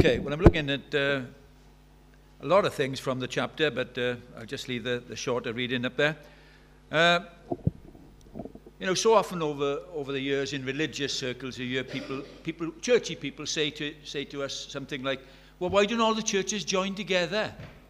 Okay, well, I'm looking at a lot of things from the chapter, but I'll just leave the shorter reading up there. So often over the years in religious circles, you hear churchy people say to us something like, well, why don't all the churches join together?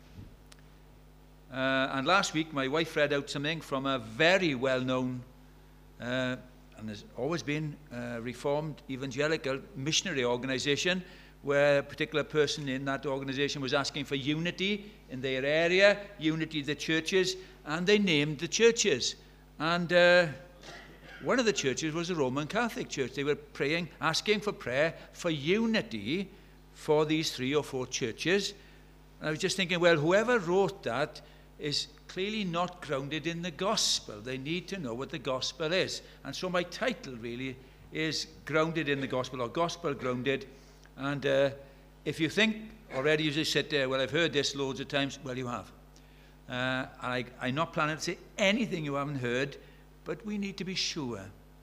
And last week, my wife read out something from a very well-known and has always been Reformed Evangelical missionary organization, where a particular person in that organization was asking for unity in their area, unity of the churches, and they named the churches. And one of the churches was a Roman Catholic church. They were asking for prayer for unity for these 3 or 4 churches. And I was just thinking, well, whoever wrote that is clearly not grounded in the gospel. They need to know what the gospel is. And so my title really is Grounded in the Gospel, or Gospel Grounded. And if you think already as you sit there, well, I've heard this loads of times, well, you have. I'm not planning to say anything you haven't heard, but we need to be sure.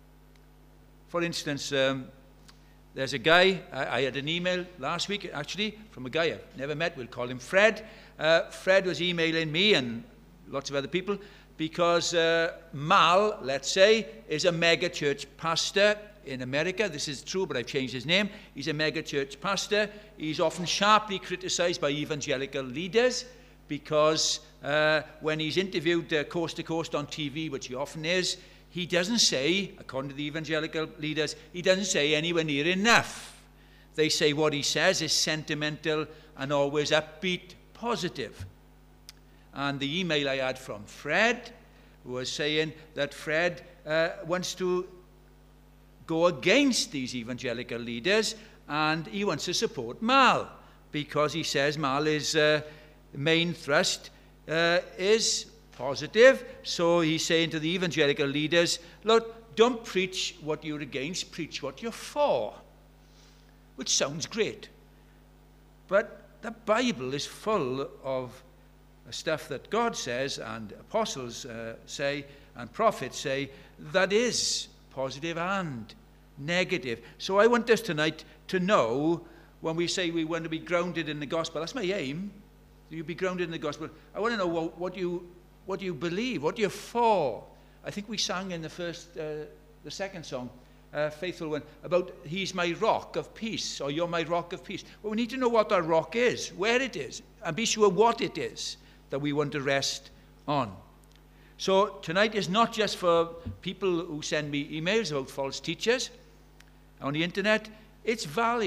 For instance, there's a guy, I had an email last week, actually, from a guy I've never met. We'll call him Fred. Fred was emailing me and lots of other people because Mal, let's say, is a mega church pastor in America. This is true, but I've changed his name. He's a mega church pastor. He's often sharply criticized by evangelical leaders because when he's interviewed coast to coast on TV, which he often is, he doesn't say, according to the evangelical leaders, he doesn't say anywhere near enough. They say what he says is sentimental and always upbeat, positive. And the email I had from Fred was saying that Fred wants to go against these evangelical leaders, and he wants to support Mal because he says Mal is main thrust is positive. So he's saying to the evangelical leaders, look, don't preach what you're against, preach what you're for, which sounds great. But the Bible is full of stuff that God says and apostles say and prophets say that is positive and negative. So I want us tonight to know, when we say we want to be grounded in the gospel, that's my aim. You be grounded in the gospel. I want to know what you believe, what you're for. I think we sang in the second song, Faithful One, about He's my rock of peace, or You're my rock of peace. Well, we need to know what our rock is, where it is, and be sure what it is that we want to rest on. So tonight is not just for people who send me emails about false teachers on the internet. It's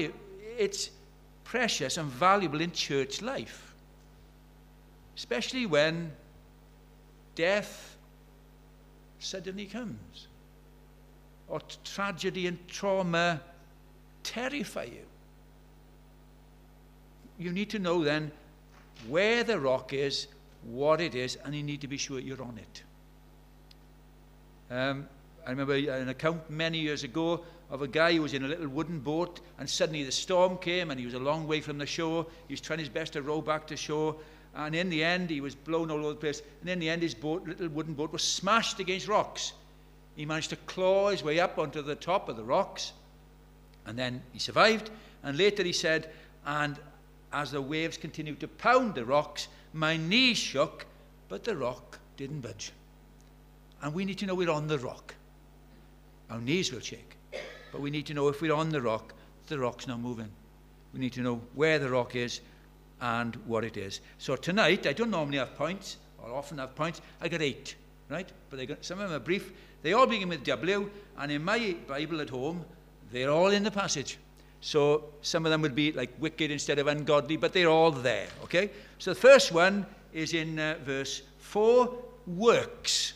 precious and valuable in church life, especially when death suddenly comes, or tragedy and trauma terrify you. You need to know then where the rock is, what it is, and you need to be sure you're on it. I remember an account many years ago of a guy who was in a little wooden boat, and suddenly the storm came and he was a long way from the shore. He was trying his best to row back to shore, and in the end he was blown all over the place, and in the end his little wooden boat was smashed against rocks. He managed to claw his way up onto the top of the rocks, and then he survived. And later he said, and as the waves continued to pound the rocks, my knees shook, but the rock didn't budge. And we need to know we're on the rock. Our knees will shake, but we need to know if we're on the rock's not moving. We need to know where the rock is and what it is. So tonight, I don't normally have points, or often have points. I got 8, right? But some of them are brief. They all begin with W, and in my Bible at home, they're all in the passage. So some of them would be like wicked instead of ungodly, but they're all there, okay? So the first one is in verse 4, works.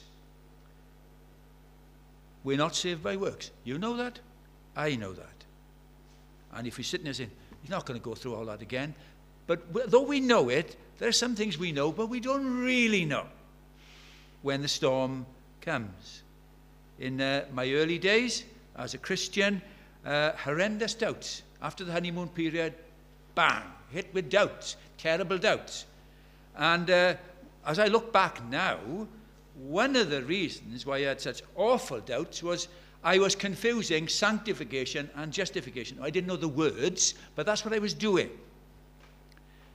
We're not saved by works. You know that? I know that. And if you're sitting there saying, he's not going to go through all that again. But though we know it, there are some things we know, but we don't really know when the storm comes. In my early days as a Christian, horrendous doubts. After the honeymoon period, bang, hit with doubts, terrible doubts. And as I look back now, one of the reasons why I had such awful doubts was I was confusing sanctification and justification. I didn't know the words, but that's what I was doing.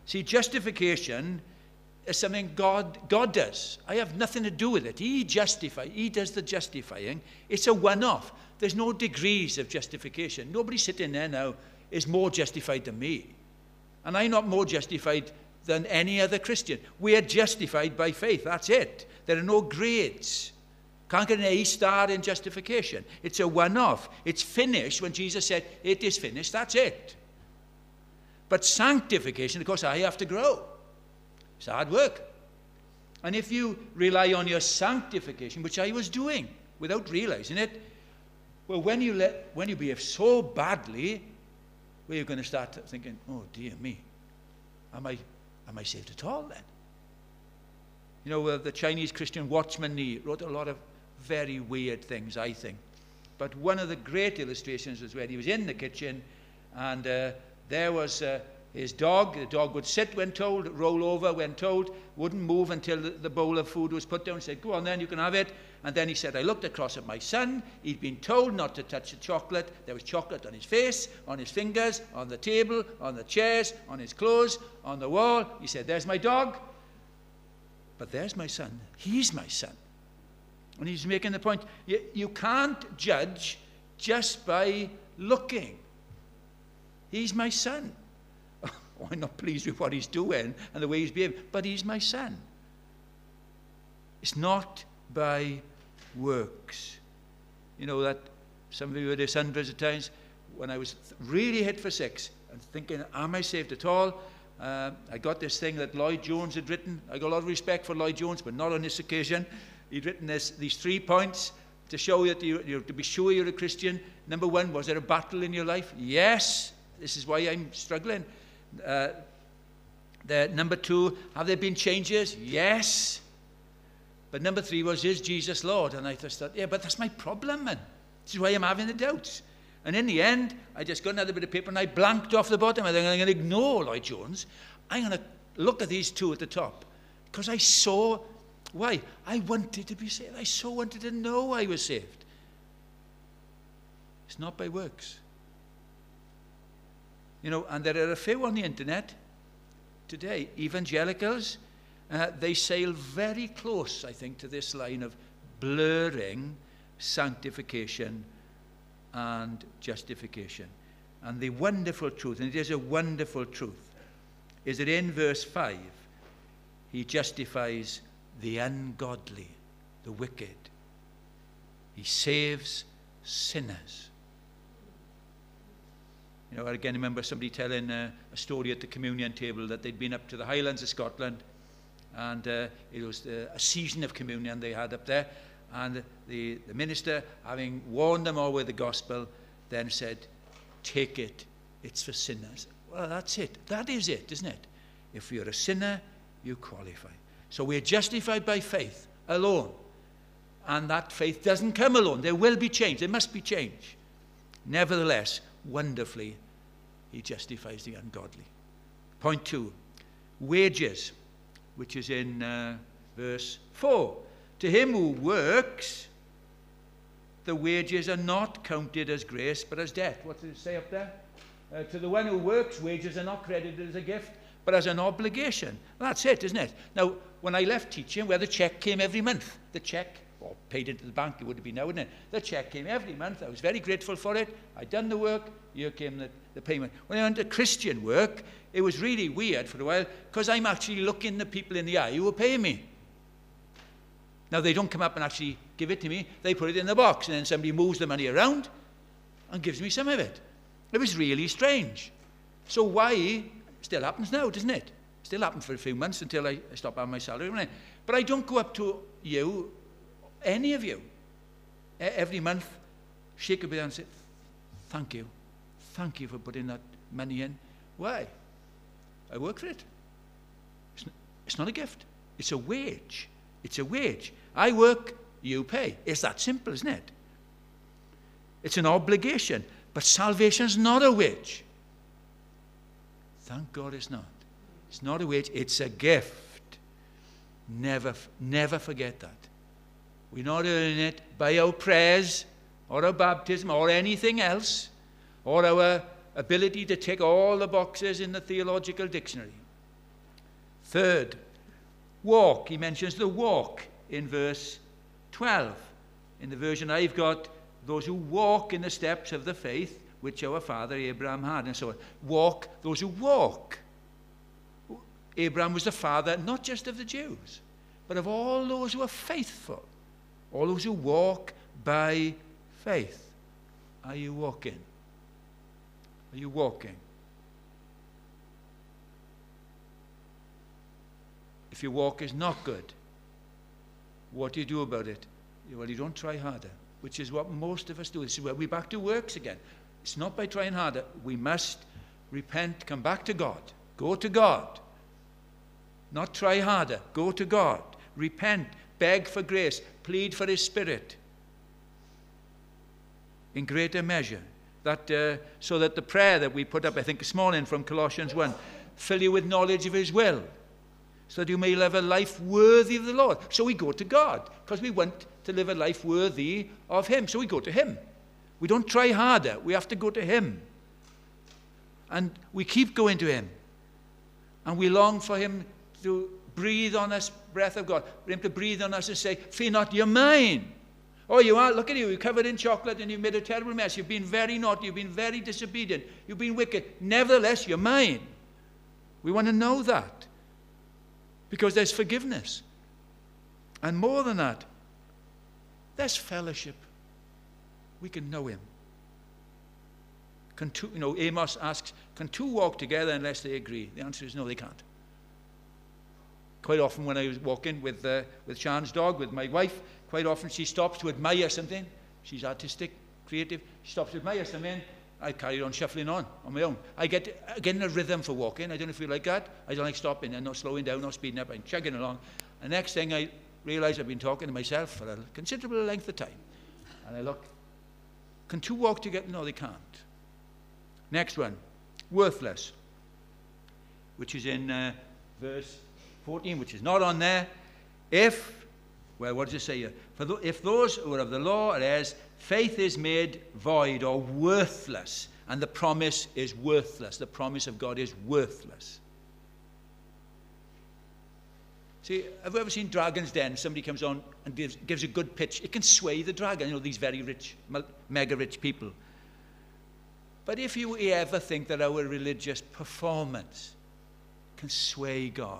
See, justification is something God does. I have nothing to do with it. He does the justifying. It's a one-off. There's no degrees of justification. Nobody sitting there now is more justified than me. And I'm not more justified than any other Christian. We are justified by faith. That's it. There are no grades. Can't get an A star in justification. It's a one-off. It's finished when Jesus said, it is finished. That's it. But sanctification, of course, I have to grow. It's hard work. And if you rely on your sanctification, which I was doing without realizing it, well, when you behave so badly, well, you're going to start thinking, oh, dear me, am I saved at all then? You know, the Chinese Christian Watchman Nee wrote a lot of very weird things, I think. But one of the great illustrations was where he was in the kitchen, and there was his dog. The dog would sit when told, roll over when told, wouldn't move until the bowl of food was put down. He said, go on then, you can have it. And then he said, I looked across at my son. He'd been told not to touch the chocolate. There was chocolate on his face, on his fingers, on the table, on the chairs, on his clothes, on the wall. He said, there's my dog. But there's my son. He's my son. And he's making the point, you can't judge just by looking. He's my son. Oh, I'm not pleased with what he's doing and the way he's behaving, but he's my son. It's not by works. You know that some of you heard this hundreds of times. When I was really hit for 6 and thinking, am I saved at all? I got this thing that Lloyd Jones had written. I got a lot of respect for Lloyd Jones, but not on this occasion. He'd written these 3 points to show that to be sure you're a Christian. Number 1, was there a battle in your life? Yes. This is why I'm struggling. Number 2, have there been changes? Yes. But number 3 was, is Jesus Lord? And I just thought, yeah, but that's my problem, man. This is why I'm having the doubts. And in the end, I just got another bit of paper and I blanked off the bottom. I think I'm going to ignore Lloyd Jones. I'm going to look at these 2 at the top. Because I saw, why? I wanted to be saved. I so wanted to know I was saved. It's not by works. You know, and there are a few on the internet today, evangelicals, they sail very close, I think, to this line of blurring sanctification and justification. And the wonderful truth, and it is a wonderful truth, is that in verse 5, he justifies the ungodly, the wicked. He saves sinners. You know, I again remember somebody telling a story at the communion table that they'd been up to the Highlands of Scotland, and it was a season of communion they had up there, and the minister, having warned them all with the gospel, then said, take it, it's for sinners. Well, that's it. That is it, isn't it? If you're a sinner, you qualify. So we're justified by faith alone. And that faith doesn't come alone. There will be change. There must be change. Nevertheless, wonderfully, he justifies the ungodly. Point 2, wages, which is in verse 4. To him who works, the wages are not counted as grace, but as debt. What does it say up there? To the one who works, wages are not credited as a gift, but as an obligation. That's it, isn't it? Now, when I left teaching, where the check came every month, the check, or paid into the bank, it would have been now, wouldn't it? The check came every month. I was very grateful for it. I'd done the work. Here came the payment. When I went to Christian work, it was really weird for a while, because I'm actually looking the people in the eye who are paying me. Now, they don't come up and actually give it to me. They put it in the box, and then somebody moves the money around and gives me some of it. It was really strange. So why? Still happens now, doesn't it? Still happens for a few months until I stop having my salary. But I don't go up to you, any of you, every month, shake a bit and say, thank you. Thank you for putting that money in. Why? I work for it. It's not a gift. It's a wage. It's a wage. I work, you pay. It's that simple, isn't it? It's an obligation. But salvation is not a wage. Thank God it's not. It's not a wage. It's a gift. Never forget that. We're not earning it by our prayers or our baptism or anything else, or our ability to tick all the boxes in the theological dictionary. Third, walk. He mentions the walk in verse 12. In the version I've got, those who walk in the steps of the faith which our father Abraham had, and so on. Walk, those who walk. Abraham was the father not just of the Jews, but of all those who are faithful, all those who walk by faith. Are you walking? Are you walking? If your walk is not good, what do you do about it? Well, you don't try harder, which is what most of us do. This is where we're back to works again. It's not by trying harder. We must repent, come back to God, go to God. Not try harder, go to God. Repent, beg for grace, plead for His Spirit. In greater measure. So that the prayer that we put up, I think, this morning from Colossians 1, fill you with knowledge of His will, so that you may live a life worthy of the Lord. So we go to God, because we want to live a life worthy of Him. So we go to Him. We don't try harder. We have to go to Him. And we keep going to Him. And we long for Him to breathe on us, breath of God, for Him to breathe on us and say, fear not, you're mine. Oh, you are, look at you, you're covered in chocolate and you've made a terrible mess. You've been very naughty, you've been very disobedient, you've been wicked. Nevertheless, you're mine. We want to know that, because there's forgiveness. And more than that, there's fellowship. We can know Him. Amos asks, can two walk together unless they agree? The answer is no, they can't. Quite often when I was walking with Sean's dog, with my wife, quite often she stops to admire something. She's artistic, creative. She stops to admire something. I carry on shuffling on my own. I get in a rhythm for walking. I don't know if you like that. I don't like stopping and not slowing down, not speeding up. I'm chugging along. And next thing I realize I've been talking to myself for a considerable length of time. And I look. Can two walk together? No, they can't. Next one. Worthless. Which is in verse 14, which is not on there. What does it say here? If those who are of the law are heirs, faith is made void or worthless, and the promise is worthless. The promise of God is worthless. See, have you ever seen Dragon's Den? Somebody comes on and gives a good pitch. It can sway the dragon, these very rich, mega rich people. But if you ever think that our religious performance can sway God,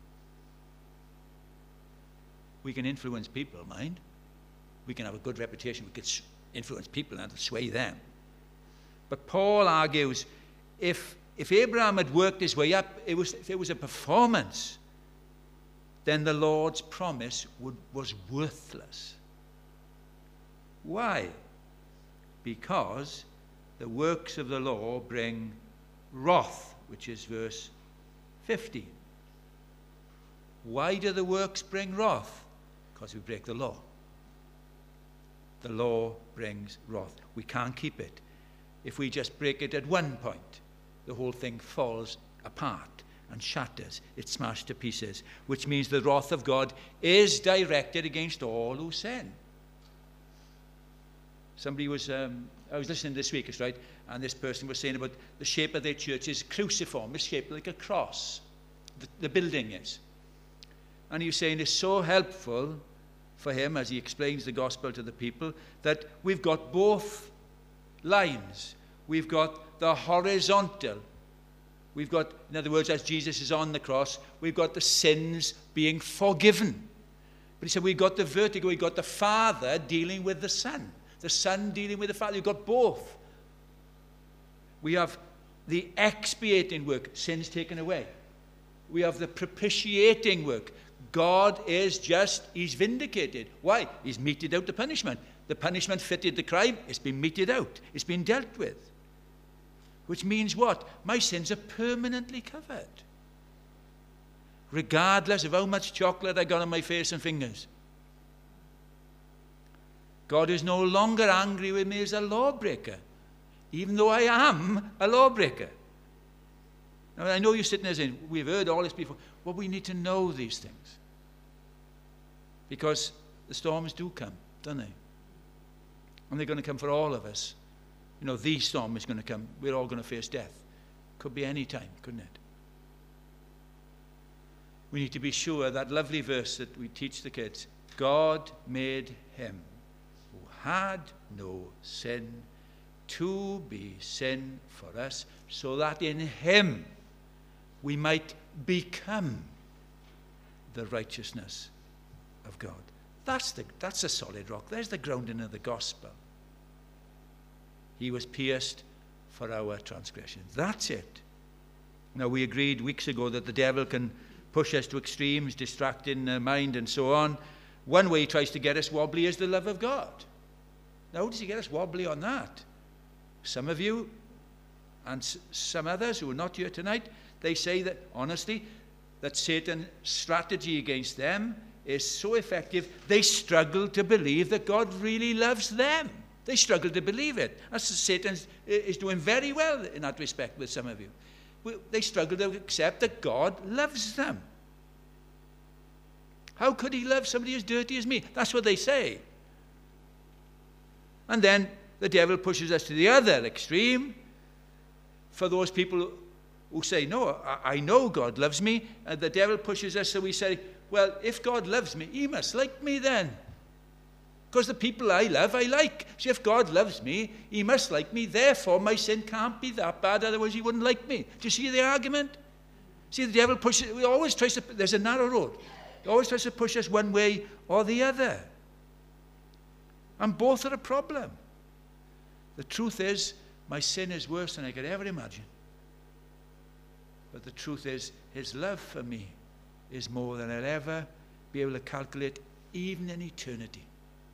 we can influence people, mind. We can have a good reputation. We can influence people and sway them. But Paul argues, if Abraham had worked his way up, if it was a performance, then the Lord's promise was worthless. Why? Because the works of the law bring wrath, which is verse 15. Why do the works bring wrath? Because we break the law. The law brings wrath. We can't keep it. If we just break it at one point, the whole thing falls apart and shatters. It's smashed to pieces, which means the wrath of God is directed against all who sin. Somebody was, I was listening this week, right, and this person was saying about the shape of their church is cruciform. It's shaped like a cross. The building is. And he was saying it's so helpful for him, as he explains the gospel to the people, that we've got both lines. We've got the horizontal. We've got, in other words, as Jesus is on the cross, we've got the sins being forgiven. But he said we've got the vertical. We've got the Father dealing with the Son dealing with the Father. You've got both. We have the expiating work, sins taken away. We have the propitiating work. God is just, He's vindicated. Why? He's meted out the punishment. The punishment fitted the crime. It's been meted out. It's been dealt with. Which means what? My sins are permanently covered. Regardless of how much chocolate I got on my face and fingers. God is no longer angry with me as a lawbreaker, even though I am a lawbreaker. Now, I know you're sitting there saying, we've heard all this before. Well, we need to know these things. Because the storms do come, don't they? And they're going to come for all of us. The storm is going to come. We're all going to face death. Could be any time, couldn't it? we need to be sure that lovely verse that we teach the kids, God made him who had no sin to be sin for us, so that in him we might become the righteousness of God. That's a solid rock. There's the grounding of the gospel. He was pierced for our transgressions. That's it. Now, we agreed weeks ago that the devil can push us to extremes, distracting the mind and so on. One way he tries to get us wobbly is the love of God. Now, how does he get us wobbly on that? Some of you and some others who are not here tonight, they say that, honestly, that Satan's strategy against them is so effective, they struggle to believe that God really loves them. They struggle to believe it. That's Satan is doing very well in that respect with some of you. They struggle to accept that God loves them. How could he love somebody as dirty as me? That's what they say. And then the devil pushes us to the other extreme. For those people who say, no, I know God loves me, and the devil pushes us so we say, well, if God loves me, he must like me then. Because the people I love, I like. So if God loves me, he must like me. Therefore, my sin can't be that bad, otherwise he wouldn't like me. Do you see the argument? See, the devil pushes, he always tries to, there's a narrow road. He always tries to push us one way or the other. And both are a problem. The truth is, my sin is worse than I could ever imagine. But the truth is, his love for me is more than I'll ever be able to calculate, even in eternity.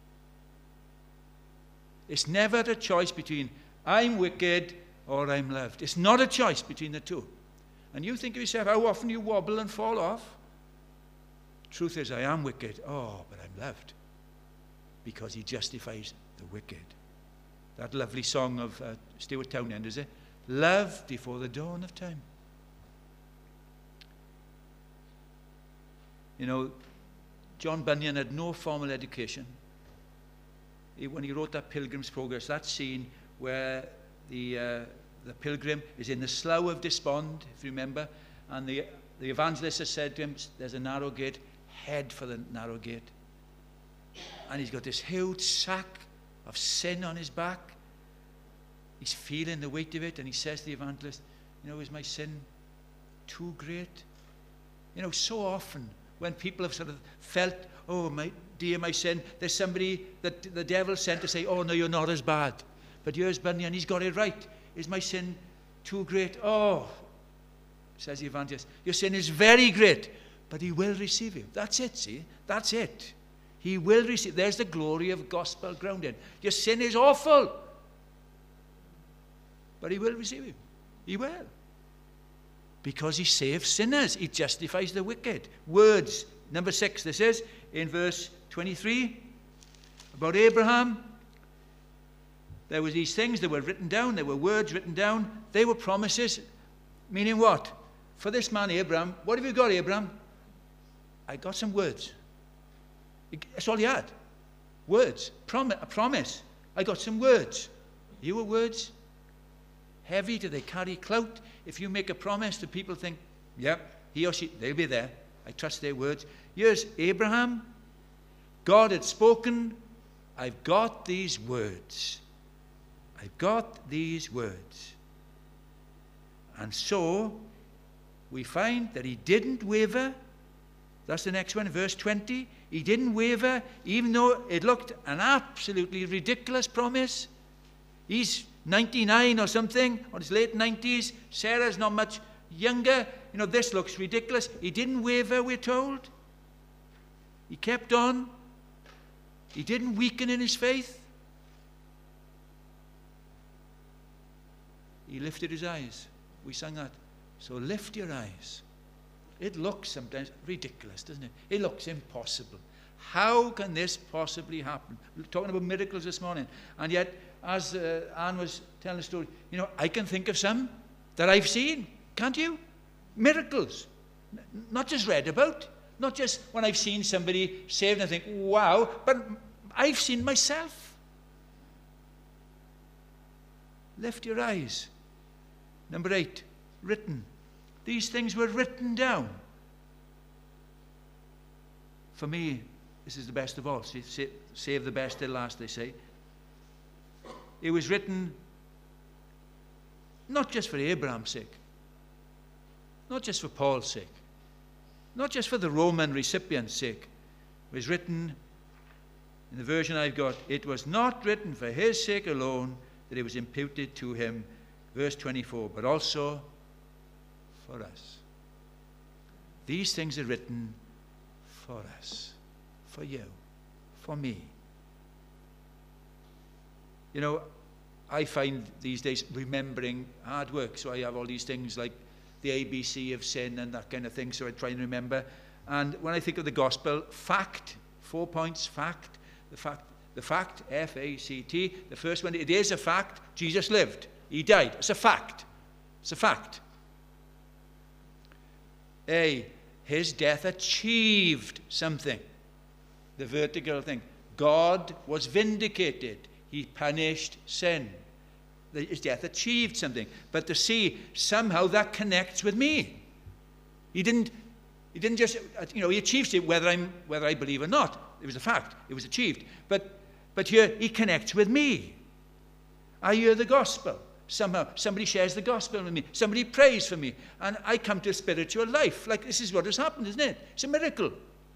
It's never a choice between I'm wicked or I'm loved. It's not a choice between the two. And you think of yourself, how often you wobble and fall off? Truth is, I am wicked. Oh, but I'm loved. Because he justifies the wicked. That lovely song of Stuart Townend, is it? Love before the dawn of time. You know, John Bunyan had no formal education. When he wrote that Pilgrim's Progress, that scene where the pilgrim is in the slough of despond, if you remember, and the evangelist has said to him, there's a narrow gate, head for the narrow gate. And he's got this huge sack of sin on his back. He's feeling the weight of it, and he says to the evangelist, you know, is my sin too great? You know, so often when people have sort of felt, oh, my sin, there's somebody that the devil sent to say, oh, no, you're not as bad. But here's Bunyan, he's got it right. Is my sin too great? Oh, says the evangelist, your sin is very great, but he will receive you. That's it, see? That's it. He will receive. There's the glory of gospel grounded. Your sin is awful, but he will receive you. He will. Because he saves sinners. He justifies the wicked. Words. Number 6, this is in verse 23 about Abraham. There were these things that were written down. There were words written down. They were promises. Meaning what? For this man Abraham, what have you got, Abraham? I got some words. That's all he had. Words. A promise. I got some words. You were words. Heavy, do they carry clout? If you make a promise, do people think, yep, he or she, they'll be there. I trust their words. Here's Abraham. God had spoken. I've got these words. I've got these words. And so, we find that he didn't waver. That's the next one, verse 20. He didn't waver, even though it looked an absolutely ridiculous promise. He's 99 or something, or his late 90s. Sarah's not much younger. You know, this looks ridiculous. He didn't waver, we're told. He kept on. He didn't weaken in his faith. He lifted his eyes. We sang that. So lift your eyes. It looks sometimes ridiculous, doesn't it? It looks impossible. How can this possibly happen? We're talking about miracles this morning. And yet, as Anne was telling the story, you know, I can think of some that I've seen. Can't you? Miracles. Not just read about. Not just when I've seen somebody saved and I think, wow, but I've seen myself. Lift your eyes. Number 8, written. These things were written down. for me, this is the best of all. Save the best till last, they say. It was written not just for Abraham's sake, not just for Paul's sake, not just for the Roman recipient's sake. It was written, in the version I've got, it was not written for his sake alone that it was imputed to him, verse 24, but also for us. These things are written for us, for you, for me. You know, I find these days remembering hard work, so I have all these things like the ABC of sin and that kind of thing, so I try and remember. And when I think of the gospel, fact, 4 points, fact, the fact, F-A-C-T, the first one, it is a fact, Jesus lived, he died. It's a fact. It's a fact. A, his death achieved something. The vertical thing. God was vindicated. He punished sin. His death achieved something. But to see, somehow that connects with me. He didn't just, he achieved it whether I believe or not. It was a fact. It was achieved. But here, he connects with me. I hear the gospel. Somehow, somebody shares the gospel with me. Somebody prays for me. And I come to a spiritual life. Like, this is what has happened, isn't it? It's a miracle.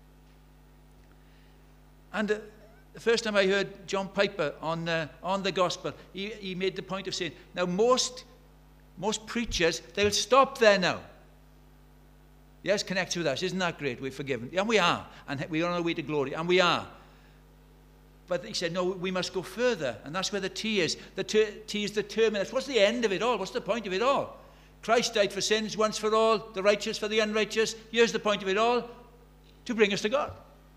And the first time I heard John Piper on the gospel, he made the point of saying, now most preachers, they'll stop there now. Yes, connects with us. Isn't that great? We're forgiven. And we are. And we're on our way to glory. And we are. But he said, no, we must go further. And that's where the T is. The T is the terminus. What's the end of it all? What's the point of it all? Christ died for sins once for all, the righteous for the unrighteous. Here's the point of it all, to bring us to God.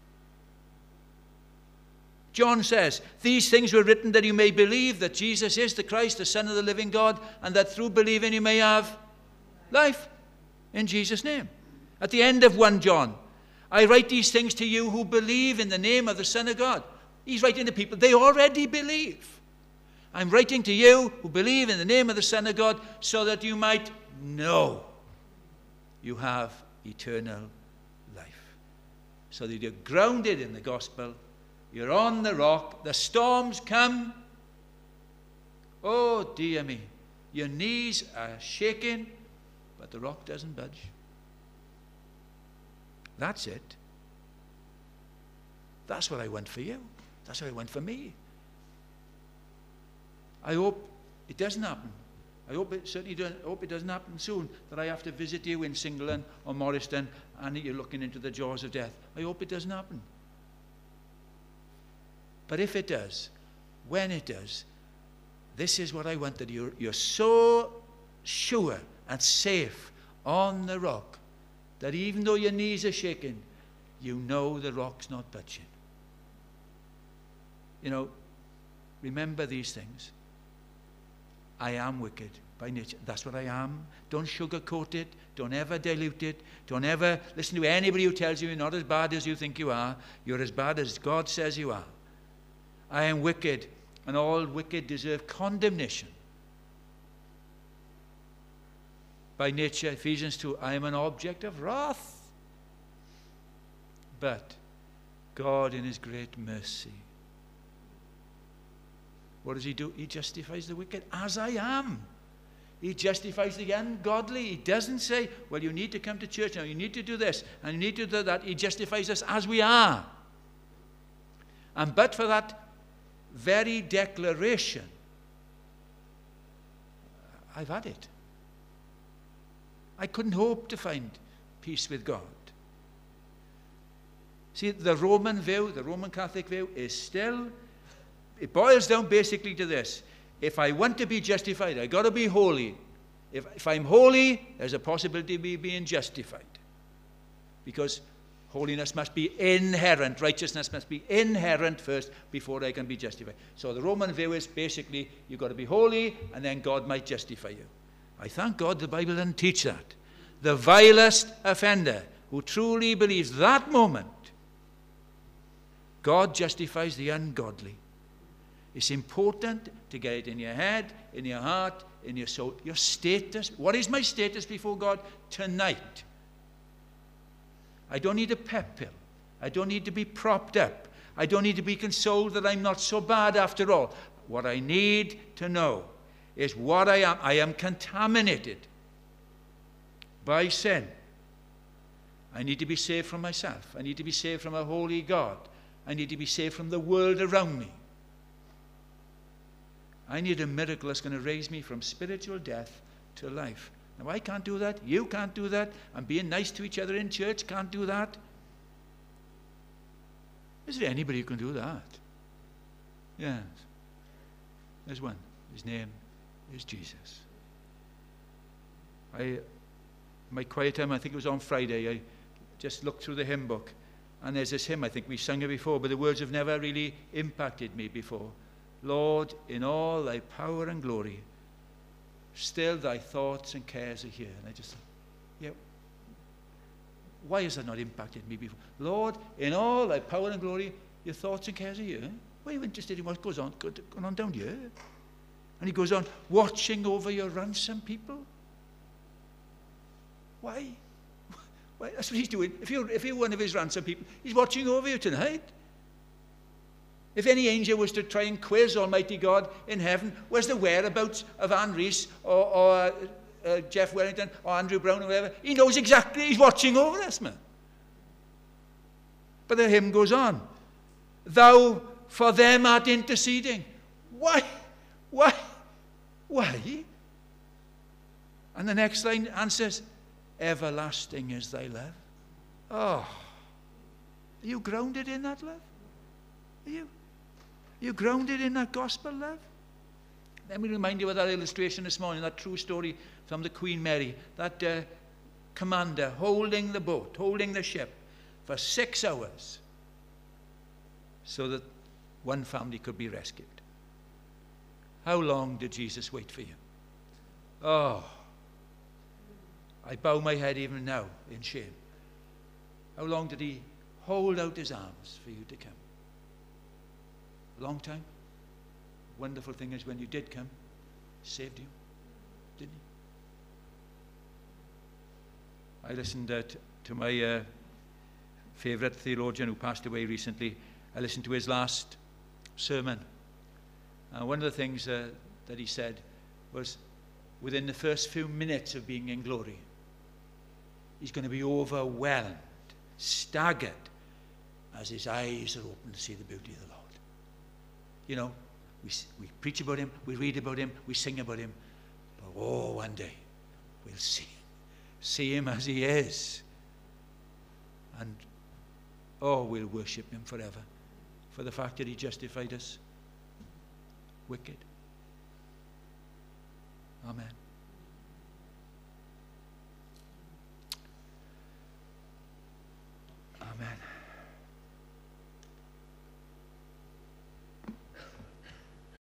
John says, these things were written that you may believe that Jesus is the Christ, the Son of the living God, and that through believing you may have life in Jesus' name. At the end of 1 John, I write these things to you who believe in the name of the Son of God. He's writing to people, they already believe. I'm writing to you who believe in the name of the Son of God so that you might know you have eternal life. So that you're grounded in the gospel, you're on the rock, the storms come. Oh dear me, your knees are shaking, but the rock doesn't budge. That's it. That's what I want for you. That's what I want for me. I hope it doesn't happen. I hope it doesn't happen soon, that I have to visit you in Singleton or Morriston and you're looking into the jaws of death. I hope it doesn't happen. But if it does, when it does, this is what I want, that you're so sure and safe on the rock that even though your knees are shaking, you know the rock's not budging. You know, remember these things. I am wicked by nature. That's what I am. Don't sugarcoat it. Don't ever dilute it. Don't ever listen to anybody who tells you you're not as bad as you think you are. You're as bad as God says you are. I am wicked, and all wicked deserve condemnation. By nature, Ephesians 2, I am an object of wrath. But God in his great mercy, what does he do? He justifies the wicked as I am. He justifies the ungodly. He doesn't say, well, you need to come to church now, you need to do this, and you need to do that. He justifies us as we are. And but for that very declaration, I've had it. I couldn't hope to find peace with God. See, the Roman view, the Roman Catholic view, is still, it boils down basically to this. If I want to be justified, I've got to be holy. If I'm holy, there's a possibility of me being justified. Because holiness must be inherent. Righteousness must be inherent first before I can be justified. So the Roman view is basically you've got to be holy and then God might justify you. I thank God the Bible doesn't teach that. The vilest offender who truly believes that moment, God justifies the ungodly. It's important to get it in your head, in your heart, in your soul. Your status. What is my status before God tonight? I don't need a pep pill. I don't need to be propped up. I don't need to be consoled that I'm not so bad after all. What I need to know is what I am. I am contaminated by sin. I need to be saved from myself. I need to be saved from a holy God. I need to be saved from the world around me. I need a miracle that's going to raise me from spiritual death to life. Now, I can't do that. You can't do that. And being nice to each other in church can't do that. Is there anybody who can do that? Yes. There's one. His name is Jesus. My quiet time, I think it was on Friday, I just looked through the hymn book, and there's this hymn, I think we've sung it before, but the words have never really impacted me before. Lord, in all thy power and glory, still thy thoughts and cares are here. And I just thought, yeah, why has that not impacted me before? Lord, in all thy power and glory, your thoughts and cares are here. Why are you interested in what goes on down here? And he goes on, watching over your ransomed people. Why? Why? That's what he's doing. If you're one of his ransomed people, he's watching over you tonight. If any angel was to try and quiz Almighty God in heaven, where's the whereabouts of Anne Reese or Jeff Wellington or Andrew Brown or whatever, he knows exactly. He's watching over us, man. But the hymn goes on. Thou for them art interceding. Why? Why? Why? And the next line answers, everlasting is thy love. Oh, are you grounded in that love? Are you? Are you grounded in that gospel love? Let me remind you of that illustration this morning, that true story from the Queen Mary, that commander holding the boat, holding the ship for 6 hours so that one family could be rescued. How long did Jesus wait for you? Oh, I bow my head even now in shame. How long did he hold out his arms for you to come? A long time. Wonderful thing is when you did come, he saved you, didn't he? I listened to my favorite theologian who passed away recently. I listened to his last sermon. One of the things that he said was, within the first few minutes of being in glory, he's going to be overwhelmed, staggered, as his eyes are open to see the beauty of the Lord. You know, we preach about him, we read about him, we sing about him, but one day we'll see him as he is. And we'll worship him forever for the fact that he justified us. Wicked. Amen. Amen.